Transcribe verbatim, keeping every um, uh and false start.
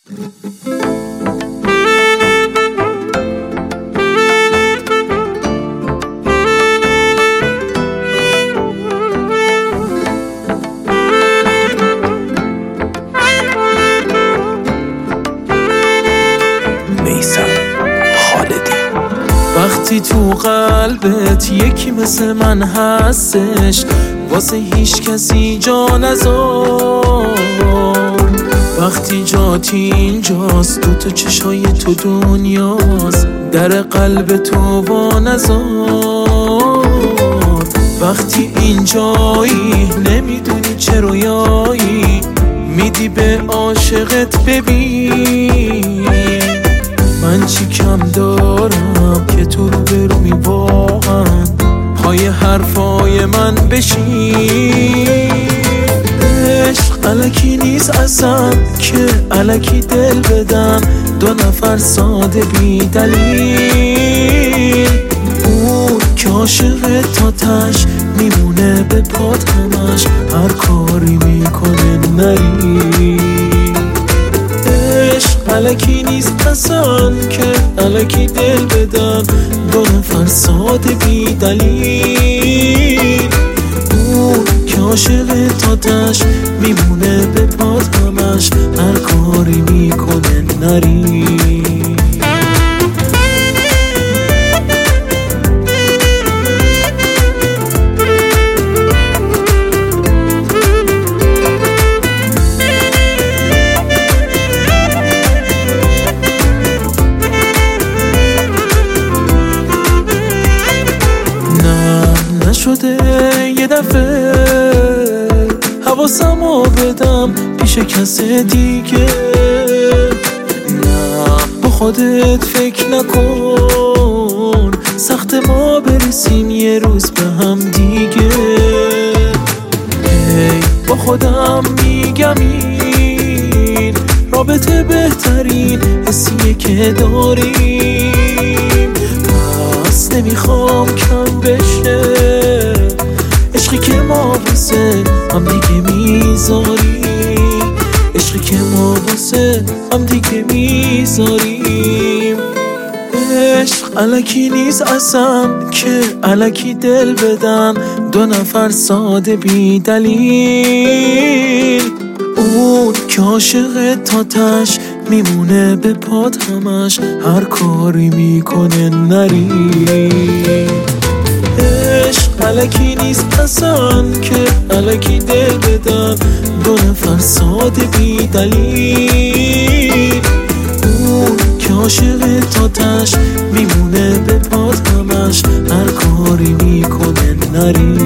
وقتی تو قلبت یکی مثل من هستش واسه هیچ کسی جا نذار، وقتی جات اینجاست دو تا چشای تو دنیاست در قلب تو وا نذار. وقتی اینجایی نمیدونی چه رویایی میدی به عاشقت ببین من چی کم دارم که تو رو بروی واقعا پای حرفای من بشین. عشق الکی نیست اصلا که الکی دل بدن دو نفر ساده بی دلیل. اون که عاشق تا تش میمونه به پات همش هر کاری میکنه نری. الکی نیست اصلا که الکی دل بدن دو نفر ساده بی دلیل. اون که عاشق تا تش میمونه به پات همش هر کاری میکنه نری. شده یه دفعه حواسمو بدم پیش کس دیگه. نه با خودت فکر نکن سخت ما برسیم یه روز به هم دیگه. هی با خودم میگم این رابطه بهترین حسیه که داریم، پس نمیخوام کم بشه عشقی که ما واسه هم دیگه میذاریم، عشقی که ما واسه هم دیگه میذاریم. عشق الکی نیست اصلا که الکی دل بدن دو نفر ساده بی دلیل. اون که عاشق تا تش میمونه به پات همش هر کاری میکنه نری. عشق الکی نیست اصلا که الکی دل بدن دو نفر ساده بی دلیل. اون که عاشق تا تش میمونه به پات همش هر کاری میکنه نری.